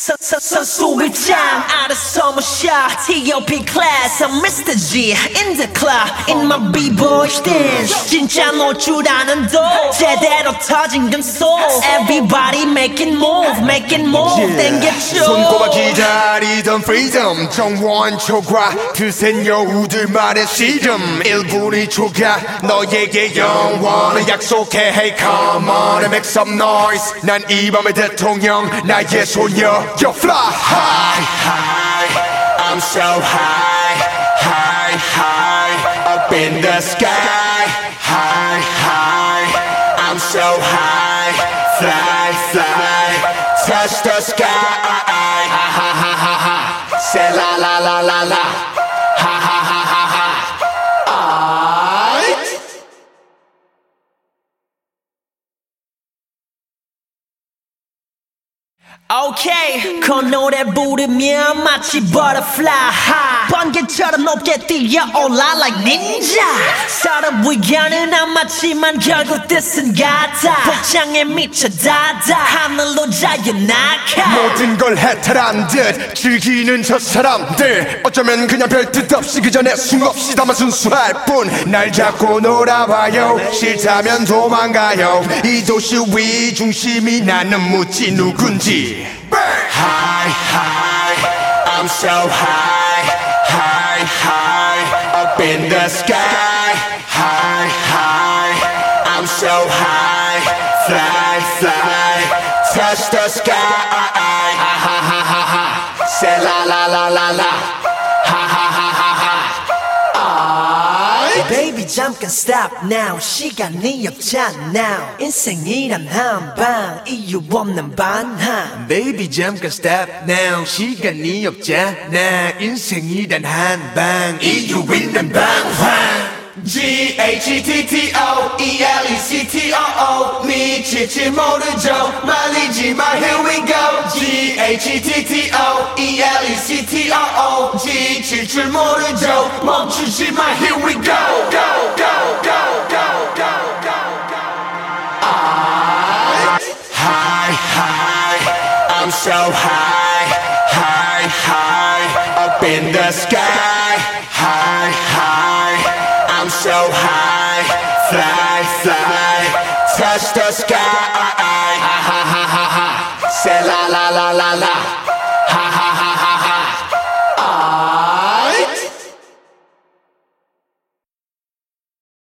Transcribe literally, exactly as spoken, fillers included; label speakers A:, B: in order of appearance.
A: So, so, so, 수입장 out of summer shot T O P class I'm Mister G in the club in my b-boy stance 진짜 놀 줄 아는 도 제대로 터진 건 soul Everybody making move making move 땡겼죠
B: 손꼽아 기다리던 freedom 정원 초과 그센 여우들만의 시름 일 분이 초과 너에게 영원을 약속해 Hey come on and make some noise 난 이 밤의 대통령 나의 소녀 Yo fly high high I'm so high high high up in the sky high high I'm so high fly fly touch the sky ha ha ha ha ha say la la la la la ha ha ha ha ha alright
A: Okay 그 노래 부르면 마치 butterfly high 번개처럼 높게 뛰어올라 like ninja 서로 의견은 안 맞지만 결국 뜻은 같아 복장에 미쳐 닿아 하늘로 자유 낙하
B: 모든 걸 해탈한 듯 즐기는 저 사람들 어쩌면 그냥 별 뜻 없이 그 전에 숨없이 담아 순수할 뿐 날 잡고 놀아봐요 싫다면 도망가요 이 도시 위 중심이 나는 묻지 누군지 High high I'm so high high high up in the sky high high I'm so high fly fly touch the sky ha ha ha ha ha say la la la la la ha ha ha ha ha
A: Baby 잠깐 stop now 시간이 없잖아 인생이란 한방 이유 없는 반항
C: Baby 잠깐 stop now 시간이 없잖아 인생이란 한방
B: 이유 있는 방황 G H T T O E L E C T O O 미칠 줄 모르죠 말리지 마 here we go G H T T O E L E C T O O 지칠 줄 모르죠 멈추지 마 here we go go go go go go go go I high high I'm so high high high up in the sky high high I'm so high, fly, fly, touch the sky, ha ha ha ha ha, say la la la la la.